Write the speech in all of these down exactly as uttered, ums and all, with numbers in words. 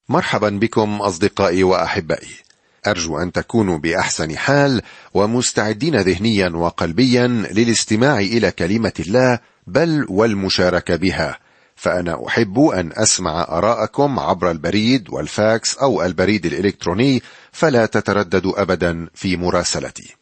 مرحبا بكم أصدقائي وأحبائي، أرجو أن تكونوا بأحسن حال ومستعدين ذهنيا وقلبيا للاستماع إلى كلمة الله بل والمشاركة بها، فأنا أحب أن أسمع آراءكم عبر البريد والفاكس أو البريد الإلكتروني، فلا تترددوا أبدا في مراسلتي.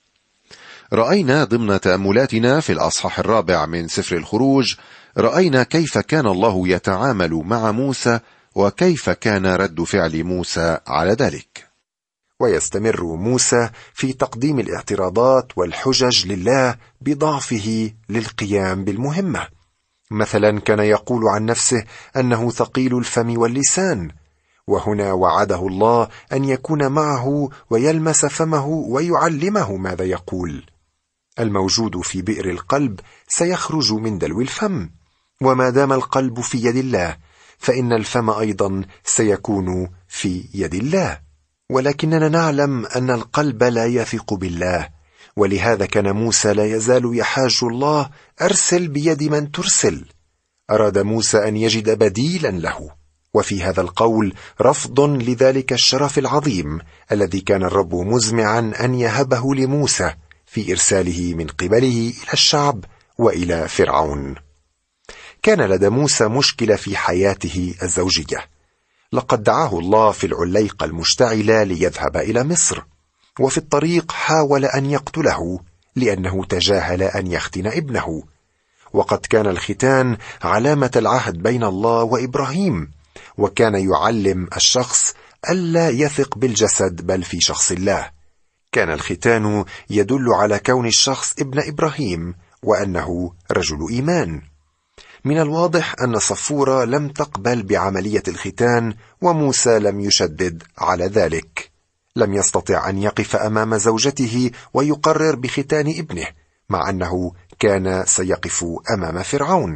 رأينا ضمن تأملاتنا في الأصحاح الرابع من سفر الخروج، رأينا كيف كان الله يتعامل مع موسى وكيف كان رد فعل موسى على ذلك. ويستمر موسى في تقديم الاعتراضات والحجج لله بضعفه للقيام بالمهمة. مثلا كان يقول عن نفسه أنه ثقيل الفم واللسان، وهنا وعده الله أن يكون معه ويلمس فمه ويعلمه ماذا يقول. الموجود في بئر القلب سيخرج من دلو الفم، وما دام القلب في يد الله فإن الفم أيضا سيكون في يد الله. ولكننا نعلم أن القلب لا يثق بالله، ولهذا كان موسى لا يزال يحاج الله: أرسل بيد من ترسل. أراد موسى أن يجد بديلا له، وفي هذا القول رفض لذلك الشرف العظيم الذي كان الرب مزمعا أن يهبه لموسى في إرساله من قبله إلى الشعب وإلى فرعون. كان لدى موسى مشكلة في حياته الزوجية. لقد دعاه الله في العليقة المشتعلة ليذهب إلى مصر، وفي الطريق حاول أن يقتله لأنه تجاهل أن يختن ابنه، وقد كان الختان علامة العهد بين الله وإبراهيم، وكان يعلم الشخص ألا يثق بالجسد بل في شخص الله. كان الختان يدل على كون الشخص ابن إبراهيم وأنه رجل إيمان. من الواضح أن صفورة لم تقبل بعملية الختان، وموسى لم يشدد على ذلك. لم يستطع أن يقف أمام زوجته ويقرر بختان ابنه، مع أنه كان سيقف أمام فرعون.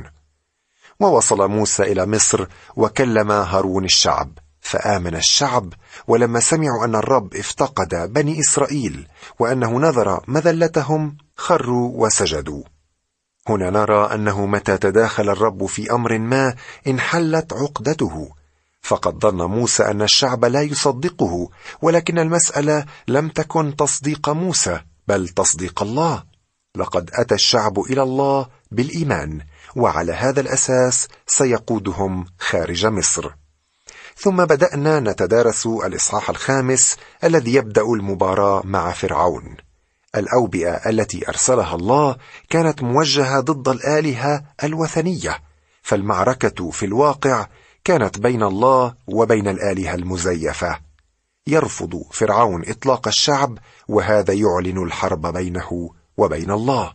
ووصل موسى إلى مصر وكلم هارون الشعب، فآمن الشعب، ولما سمعوا أن الرب افتقد بني إسرائيل وأنه نذر مذلتهم خروا وسجدوا. هنا نرى أنه متى تداخل الرب في أمر ما انحلت عقدته، فقد ظن موسى أن الشعب لا يصدقه، ولكن المسألة لم تكن تصديق موسى بل تصديق الله. لقد أتى الشعب إلى الله بالإيمان، وعلى هذا الأساس سيقودهم خارج مصر. ثم بدأنا نتدارس الإصحاح الخامس الذي يبدأ المباراة مع فرعون. الأوبئة التي أرسلها الله كانت موجهة ضد الآلهة الوثنية، فالمعركة في الواقع كانت بين الله وبين الآلهة المزيفة. يرفض فرعون إطلاق الشعب، وهذا يعلن الحرب بينه وبين الله.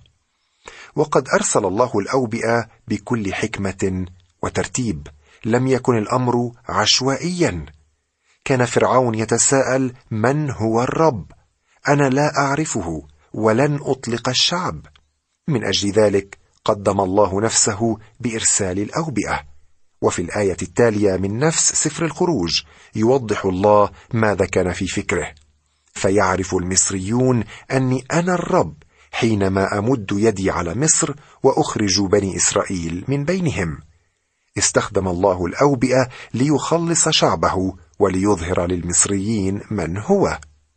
وقد أرسل الله الأوبئة بكل حكمة وترتيب، لم يكن الأمر عشوائيا. كان فرعون يتساءل: من هو الرب؟ أنا لا أعرفه ولن أطلق الشعب. من أجل ذلك قدم الله نفسه بإرسال الأوبئة. وفي الآية التالية من نفس سفر الخروج يوضح الله ماذا كان في فكره: فيعرف المصريون أني أنا الرب حينما أمد يدي على مصر وأخرج بني إسرائيل من بينهم. استخدم الله الأوبئة ليخلص شعبه وليظهر للمصريين من هو.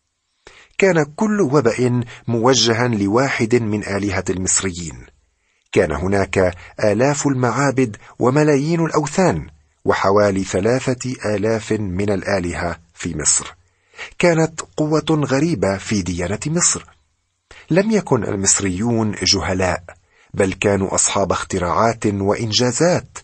كان كل وباء موجها لواحد من آلهة المصريين. كان هناك آلاف المعابد وملايين الأوثان، وحوالي ثلاثة آلاف من الآلهة في مصر. كانت قوة غريبة في ديانة مصر. لم يكن المصريون جهلاء، بل كانوا أصحاب اختراعات وإنجازات.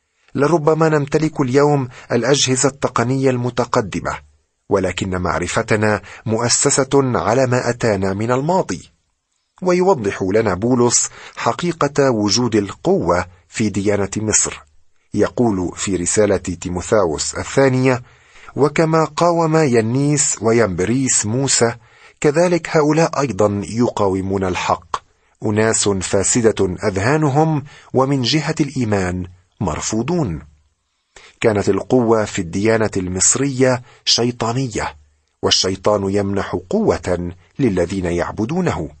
لربما نمتلك اليوم الأجهزة التقنية المتقدمة، ولكن معرفتنا مؤسسة على ما أتانا من الماضي. ويوضح لنا بولس حقيقة وجود القوة في ديانة مصر. يقول في رسالة تيموثاوس الثانية: وكما قاوم ينيس وينبريس موسى، كذلك هؤلاء أيضا يقاومون الحق، أناس فاسدة أذهانهم، ومن جهة الإيمان مرفوضون. كانت القوة في الديانة المصرية شيطانية، والشيطان يمنح قوة للذين يعبدونه.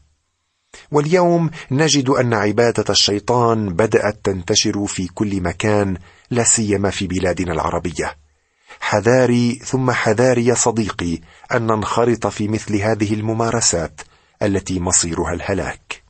واليوم نجد أن عبادة الشيطان بدأت تنتشر في كل مكان، لا سيما في بلادنا العربية. حذاري ثم حذاري يا صديقي أن ننخرط في مثل هذه الممارسات التي مصيرها الهلاك.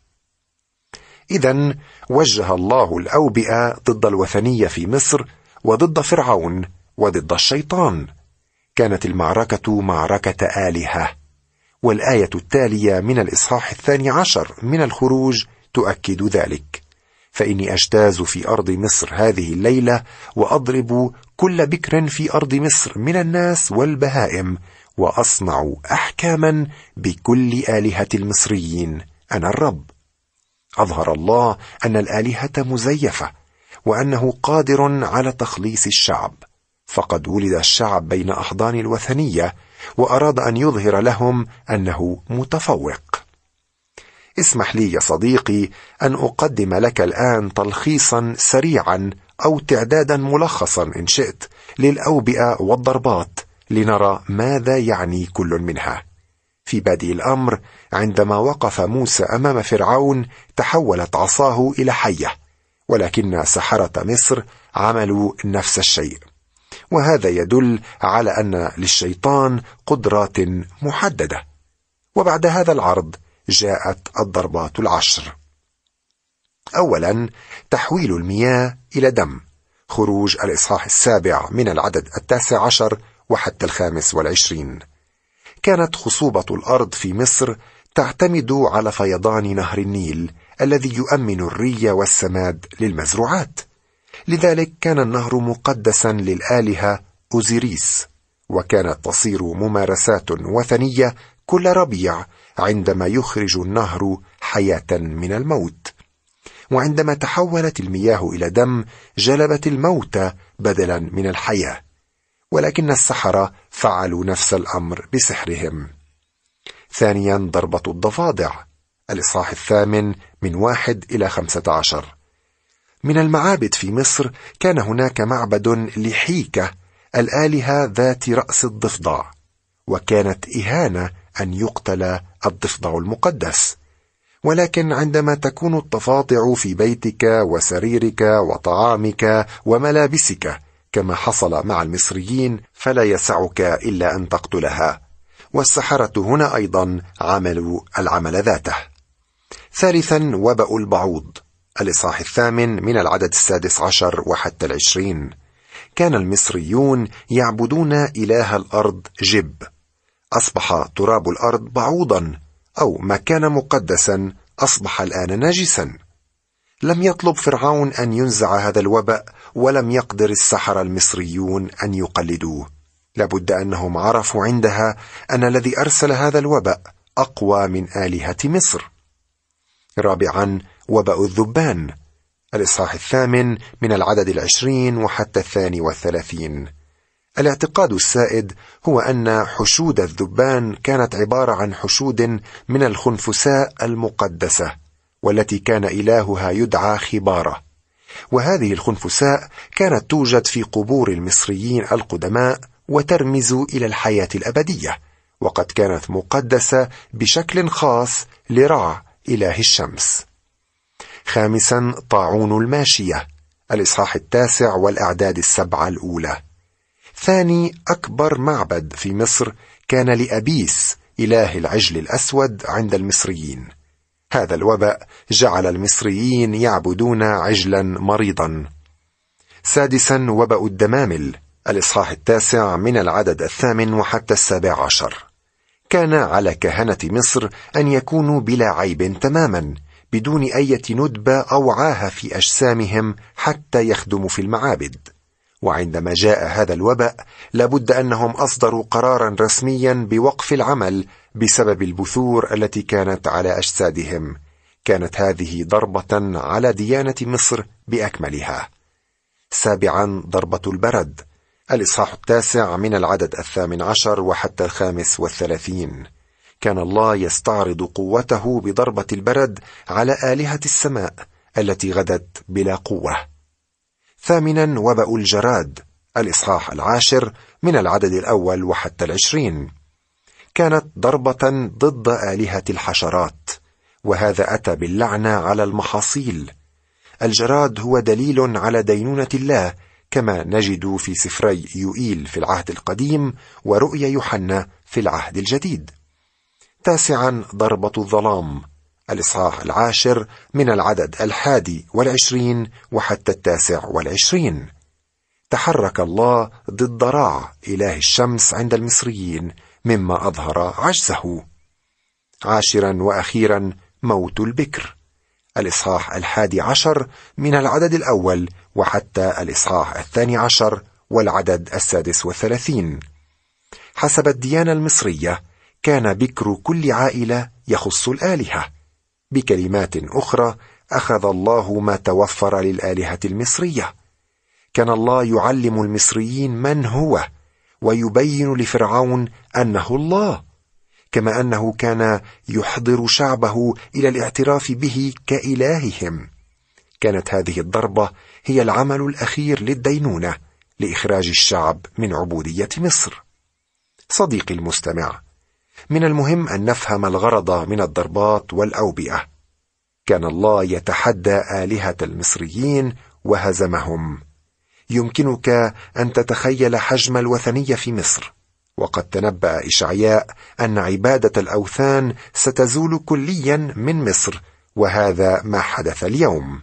إذن وجه الله الأوبئة ضد الوثنية في مصر وضد فرعون وضد الشيطان. كانت المعركة معركة آلهة، والآية التالية من الإصحاح الثاني عشر من الخروج تؤكد ذلك: فإني أجتاز في أرض مصر هذه الليلة وأضرب كل بكر في أرض مصر من الناس والبهائم، وأصنع أحكاما بكل آلهة المصريين، أنا الرب. أظهر الله أن الآلهة مزيفة، وأنه قادر على تخليص الشعب، فقد ولد الشعب بين أحضان الوثنية، وأراد أن يظهر لهم أنه متفوق. اسمح لي يا صديقي أن أقدم لك الآن تلخيصا سريعا أو تعدادا ملخصا إن شئت للأوبئة والضربات، لنرى ماذا يعني كل منها. في بادئ الأمر، عندما وقف موسى أمام فرعون تحولت عصاه إلى حية، ولكن سحرة مصر عملوا نفس الشيء، وهذا يدل على أن للشيطان قدرات محددة. وبعد هذا العرض جاءت الضربات العشر. أولا، تحويل المياه إلى دم. خروج الإصحاح السابع من العدد التاسع عشر وحتى الخامس والعشرين. كانت خصوبة الأرض في مصر تعتمد على فيضان نهر النيل الذي يؤمن الري والسماد للمزروعات، لذلك كان النهر مقدسا للآلهة أوزيريس، وكانت تصير ممارسات وثنية كل ربيع عندما يخرج النهر حياة من الموت. وعندما تحولت المياه إلى دم جلبت الموت بدلا من الحياة، ولكن السحرة فعلوا نفس الأمر بسحرهم. ثانيا، ضربة الضفادع. الإصحاح الثامن من واحد إلى خمسة عشر. من المعابد في مصر كان هناك معبد لحيكة الآلهة ذات رأس الضفدع، وكانت إهانة أن يقتل الضفدع المقدس. ولكن عندما تكون الضفادع في بيتك وسريرك وطعامك وملابسك كما حصل مع المصريين، فلا يسعك إلا أن تقتلها. والسحرة هنا أيضا عملوا العمل ذاته. ثالثا، وبأ البعوض. الإصحاح الثامن من العدد السادس عشر وحتى العشرين. كان المصريون يعبدون إله الأرض جب. أصبح تراب الأرض بعوضا، أو ما كان مقدسا أصبح الآن نجسا. لم يطلب فرعون أن ينزع هذا الوباء، ولم يقدر السحرة المصريون أن يقلدوه. لابد أنهم عرفوا عندها أن الذي أرسل هذا الوباء أقوى من آلهة مصر. رابعا، وباء الذبان. الإصحاح الثامن من العدد العشرين وحتى الثاني والثلاثين. الاعتقاد السائد هو أن حشود الذبان كانت عبارة عن حشود من الخنفساء المقدسة، والتي كان إلهها يدعى خبارة. وهذه الخنفساء كانت توجد في قبور المصريين القدماء وترمز إلى الحياة الأبدية، وقد كانت مقدسة بشكل خاص لرع إله الشمس. خامسا، طاعون الماشية. الإصحاح التاسع والأعداد السبعة الأولى. ثاني أكبر معبد في مصر كان لأبيس إله العجل الأسود عند المصريين. هذا الوباء جعل المصريين يعبدون عجلا مريضا. سادسا، وباء الدمامل. الإصحاح التاسع من العدد الثامن وحتى السابع عشر. كان على كهنة مصر أن يكونوا بلا عيب تماما، بدون أي ندبة أو عاهة في أجسامهم حتى يخدموا في المعابد. وعندما جاء هذا الوباء لابد أنهم أصدروا قرارا رسميا بوقف العمل بسبب البثور التي كانت على أجسادهم. كانت هذه ضربة على ديانة مصر بأكملها. سابعا، ضربة البرد. الإصحاح التاسع من العدد الثامن عشر وحتى الخامس والثلاثين. كان الله يستعرض قوته بضربة البرد على آلهة السماء التي غدت بلا قوة. ثامنا، وباء الجراد. الإصحاح العاشر من العدد الأول وحتى العشرين. كانت ضربة ضد آلهة الحشرات، وهذا أتى باللعنة على المحاصيل. الجراد هو دليل على دينونة الله، كما نجد في سفري يوئيل في العهد القديم ورؤيا يوحنا في العهد الجديد. تاسعا، ضربة الظلام، الإصحاح العاشر من العدد الحادي والعشرين وحتى التاسع والعشرين. تحرك الله ضد رع إله الشمس عند المصريين مما أظهر عجزه. عاشرا وأخيرا، موت البكر، الإصحاح الحادي عشر من العدد الأول وحتى الإصحاح الثاني عشر والعدد السادس والثلاثين. حسب الديانة المصرية كان بكر كل عائلة يخص الآلهة. بكلمات أخرى، أخذ الله ما توفر للآلهة المصرية. كان الله يعلم المصريين من هو ويبين لفرعون أنه الله، كما أنه كان يحضر شعبه إلى الاعتراف به كإلههم. كانت هذه الضربة هي العمل الأخير للدينونة لإخراج الشعب من عبودية مصر. صديقي المستمع، من المهم أن نفهم الغرض من الضربات والأوبئة. كان الله يتحدى آلهة المصريين وهزمهم. يمكنك أن تتخيل حجم الوثنية في مصر، وقد تنبأ إشعياء أن عبادة الأوثان ستزول كليا من مصر، وهذا ما حدث اليوم.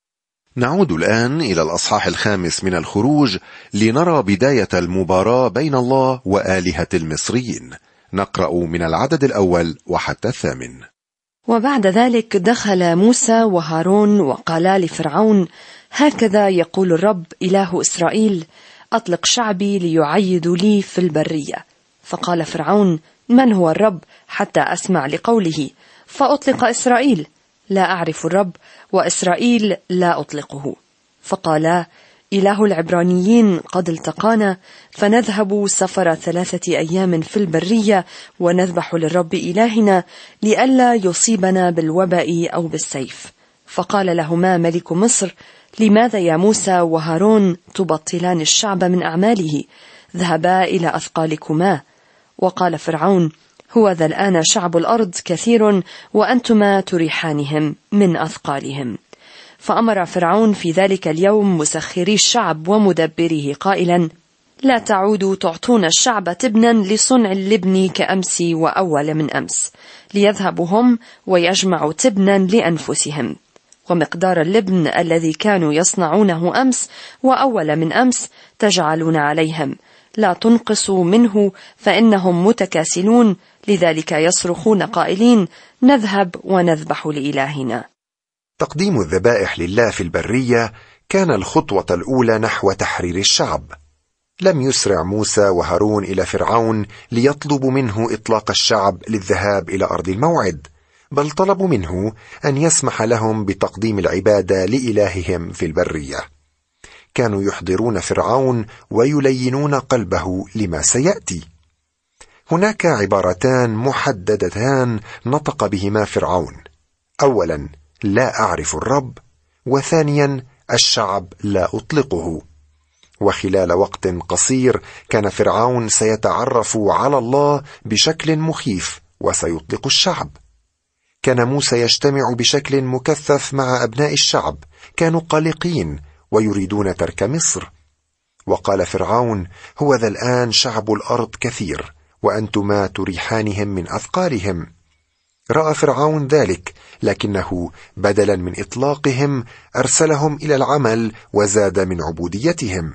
نعود الآن إلى الأصحاح الخامس من الخروج لنرى بداية المباراة بين الله وآلهة المصريين. نقرأ من العدد الأول وحتى الثامن. وبعد ذلك دخل موسى وهارون وقالا لفرعون: هكذا يقول الرب إله إسرائيل: أطلق شعبي ليعيدوا لي في البرية. فقال فرعون: من هو الرب حتى أسمع لقوله؟ فأطلق إسرائيل. لا أعرف الرب، وإسرائيل لا أطلقه. فقالا: إله العبرانيين قد التقانا، فنذهب سفر ثلاثة أيام في البرية ونذبح للرب إلهنا لئلا يصيبنا بالوباء أو بالسيف. فقال لهما ملك مصر: لماذا يا موسى وهارون تبطلان الشعب من أعماله؟ ذهبا إلى أثقالكما. وقال فرعون: هو ذا الآن شعب الأرض كثير، وأنتما تريحانهم من أثقالهم. فأمر فرعون في ذلك اليوم مسخري الشعب ومدبره قائلا: لا تعودوا تعطون الشعب تبنا لصنع اللبن كأمس وأول من أمس، ليذهبوا هم ويجمعوا تبنا لأنفسهم، ومقدار اللبن الذي كانوا يصنعونه أمس وأول من أمس تجعلون عليهم، لا تنقصوا منه، فإنهم متكاسلون، لذلك يصرخون قائلين: نذهب ونذبح لإلهنا. تقديم الذبائح لله في البرية كان الخطوة الأولى نحو تحرير الشعب. لم يسرع موسى وهارون إلى فرعون ليطلبوا منه إطلاق الشعب للذهاب إلى أرض الموعد، بل طلبوا منه أن يسمح لهم بتقديم العبادة لإلههم في البرية. كانوا يحضرون فرعون ويلينون قلبه لما سيأتي. هناك عبارتان محددتان نطق بهما فرعون: أولا، لا أعرف الرب، وثانيا، الشعب لا أطلقه. وخلال وقت قصير كان فرعون سيتعرف على الله بشكل مخيف وسيطلق الشعب. كان موسى يجتمع بشكل مكثف مع أبناء الشعب، كانوا قلقين ويريدون ترك مصر. وقال فرعون: هو ذا الآن شعب الأرض كثير، وأنتما تريحانهم من أثقالهم. رأى فرعون ذلك، لكنه بدلا من إطلاقهم أرسلهم إلى العمل وزاد من عبوديتهم.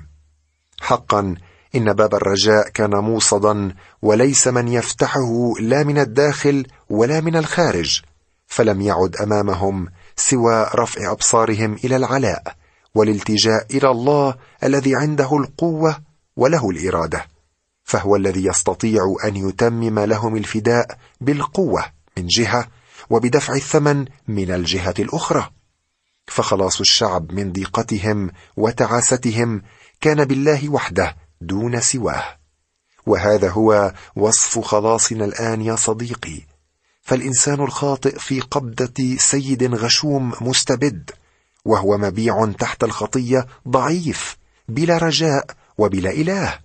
حقا إن باب الرجاء كان موصدا، وليس من يفتحه لا من الداخل ولا من الخارج، فلم يعد أمامهم سوى رفع أبصارهم إلى العلاء والالتجاء إلى الله الذي عنده القوة وله الإرادة، فهو الذي يستطيع أن يتمم لهم الفداء بالقوة من جهة وبدفع الثمن من الجهة الأخرى. فخلاص الشعب من ضيقتهم وتعاستهم كان بالله وحده دون سواه. وهذا هو وصف خلاصنا الآن يا صديقي. فالإنسان الخاطئ في قبضة سيد غشوم مستبد، وهو مبيع تحت الخطية، ضعيف بلا رجاء وبلا إله.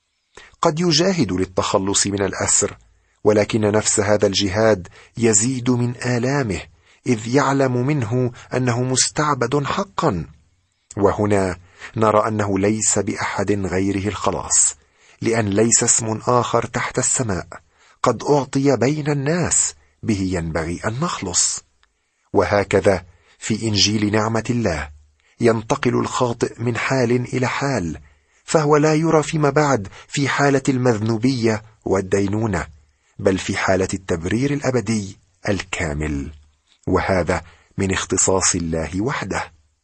قد يجاهد للتخلص من الأسر، ولكن نفس هذا الجهاد يزيد من آلامه، إذ يعلم منه أنه مستعبد حقا. وهنا نرى أنه ليس بأحد غيره الخلاص، لأن ليس اسم آخر تحت السماء قد أعطي بين الناس به ينبغي أن نخلص. وهكذا في إنجيل نعمة الله ينتقل الخاطئ من حال إلى حال، فهو لا يرى فيما بعد في حالة المذنوبية والدينونة، بل في حالة التبرير الأبدي الكامل، وهذا من اختصاص الله وحده.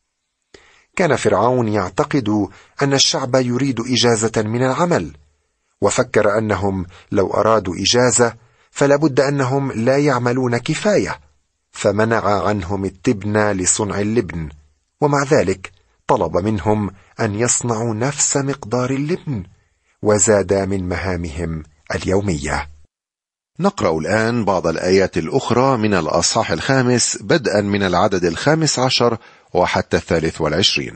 كان فرعون يعتقد أن الشعب يريد إجازة من العمل، وفكر أنهم لو أرادوا إجازة فلابد أنهم لا يعملون كفاية، فمنع عنهم التبن لصنع اللبن، ومع ذلك طلب منهم أن يصنعوا نفس مقدار اللبن، وزاد من مهامهم اليومية. نقرأ الآن بعض الآيات الأخرى من الأصحاح الخامس بدءا من العدد الخامس عشر وحتى الثالث والعشرين.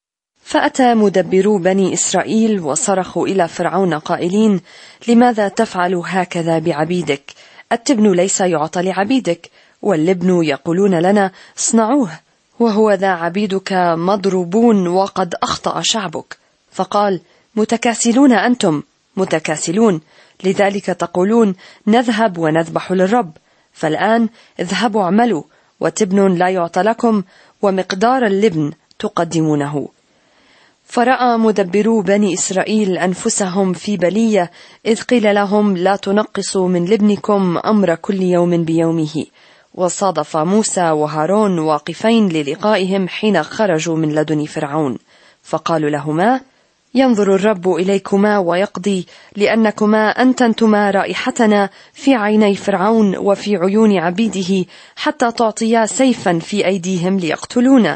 فأتى مدبرو بني إسرائيل وصرخوا إلى فرعون قائلين: لماذا تفعل هكذا بعبيدك؟ التبن ليس يعطى لعبيدك، واللبن يقولون لنا اصنعوه، وهو ذا عبيدك مضروبون وقد أخطأ شعبك. فقال: متكاسلون أنتم متكاسلون، لذلك تقولون نذهب ونذبح للرب. فالآن اذهبوا اعملوا، وتبن لا يعطى لكم، ومقدار اللبن تقدمونه. فرأى مدبرو بني إسرائيل أنفسهم في بلية، إذ قيل لهم لا تنقصوا من لبنكم أمر كل يوم بيومه. وصادف موسى وهارون واقفين للقائهم حين خرجوا من لدن فرعون، فقالوا لهما: ينظر الرب إليكما ويقضي، لأنكما أنتنتما رائحتنا في عيني فرعون وفي عيون عبيده، حتى تعطيا سيفا في أيديهم ليقتلونا.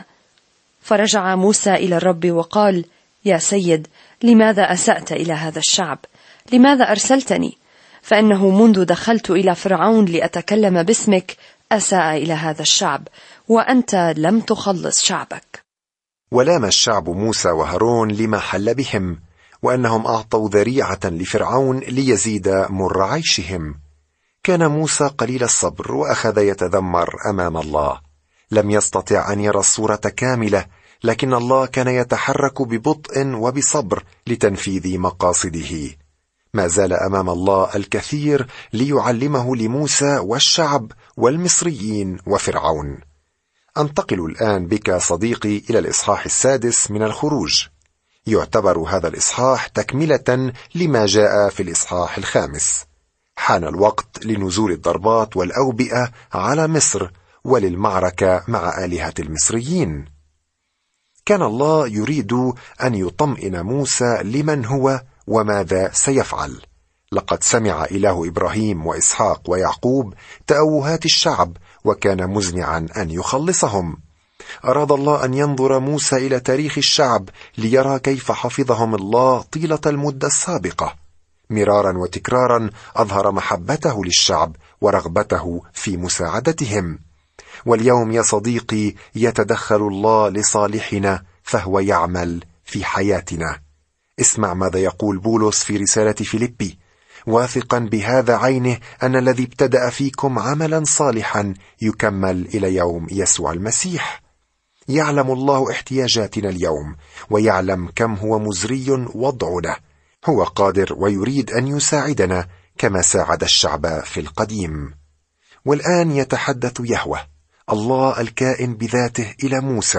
فرجع موسى إلى الرب وقال: يا سيد، لماذا أسأت إلى هذا الشعب؟ لماذا أرسلتني؟ فإنه منذ دخلت إلى فرعون لأتكلم باسمك أساء إلى هذا الشعب، وأنت لم تخلص شعبك. ولام الشعب موسى وهارون لما حل بهم، وأنهم أعطوا ذريعة لفرعون ليزيد مر عيشهم. كان موسى قليل الصبر وأخذ يتذمر أمام الله، لم يستطع أن يرى الصورة كاملة، لكن الله كان يتحرك ببطء وبصبر لتنفيذ مقاصده. ما زال أمام الله الكثير ليعلمه لموسى والشعب والمصريين وفرعون. أنتقل الآن بك صديقي إلى الإصحاح السادس من الخروج. يعتبر هذا الإصحاح تكملة لما جاء في الإصحاح الخامس. حان الوقت لنزول الضربات والأوبئة على مصر وللمعركة مع آلهة المصريين. كان الله يريد أن يطمئن موسى لمن هو وماذا سيفعل. لقد سمع إله إبراهيم وإسحاق ويعقوب تأوهات الشعب، وكان مزمعا أن يخلصهم. أراد الله أن ينظر موسى إلى تاريخ الشعب ليرى كيف حفظهم الله طيلة المدة السابقة. مرارا وتكرارا أظهر محبته للشعب ورغبته في مساعدتهم. واليوم يا صديقي يتدخل الله لصالحنا، فهو يعمل في حياتنا. اسمع ماذا يقول بولس في رسالة فيليبي: واثقا بهذا عينه أن الذي ابتدأ فيكم عملا صالحا يكمل إلى يوم يسوع المسيح. يعلم الله احتياجاتنا اليوم، ويعلم كم هو مزري وضعنا. هو قادر ويريد أن يساعدنا كما ساعد الشعب في القديم. والآن يتحدث يهوه الله الكائن بذاته إلى موسى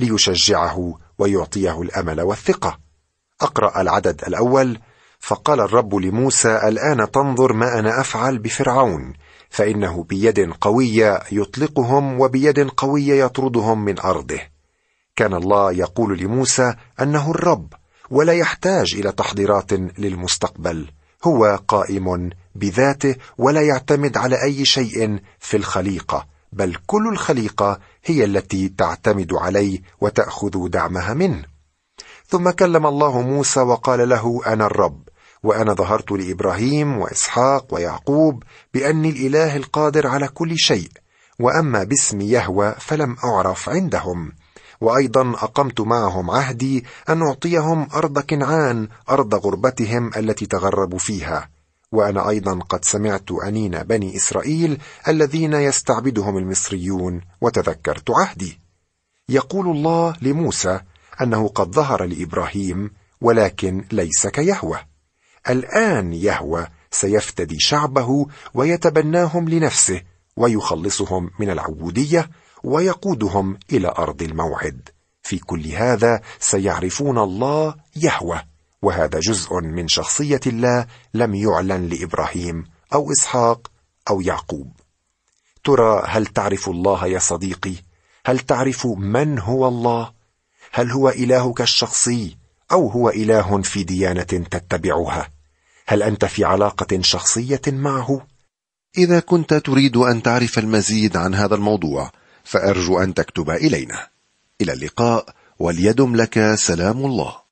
ليشجعه ويعطيه الأمل والثقة. أقرأ العدد الأول: فقال الرب لموسى: الآن تنظر ما أنا أفعل بفرعون، فإنه بيد قوية يطلقهم وبيد قوية يطردهم من أرضه. كان الله يقول لموسى أنه الرب، ولا يحتاج إلى تحضيرات للمستقبل. هو قائم بذاته ولا يعتمد على أي شيء في الخليقة، بل كل الخليقة هي التي تعتمد عليه وتأخذ دعمها منه. ثم كلم الله موسى وقال له: أنا الرب، وأنا ظهرت لإبراهيم وإسحاق ويعقوب بأني الإله القادر على كل شيء، وأما باسم يهوه فلم أعرف عندهم. وأيضا أقمت معهم عهدي أن أعطيهم أرض كنعان، أرض غربتهم التي تغربوا فيها. وأنا أيضا قد سمعت أنين بني إسرائيل الذين يستعبدهم المصريون، وتذكرت عهدي. يقول الله لموسى أنه قد ظهر لإبراهيم ولكن ليس كيهوه. الآن يهوه سيفتدي شعبه ويتبناهم لنفسه ويخلصهم من العبودية ويقودهم إلى أرض الموعد. في كل هذا سيعرفون الله يهوه، وهذا جزء من شخصية الله لم يعلن لإبراهيم أو إسحاق أو يعقوب. ترى هل تعرف الله يا صديقي؟ هل تعرف من هو الله؟ هل هو إلهك الشخصي أو هو إله في ديانة تتبعها؟ هل أنت في علاقة شخصية معه؟ إذا كنت تريد أن تعرف المزيد عن هذا الموضوع فأرجو أن تكتب إلينا. إلى اللقاء، وليدم لك سلام الله.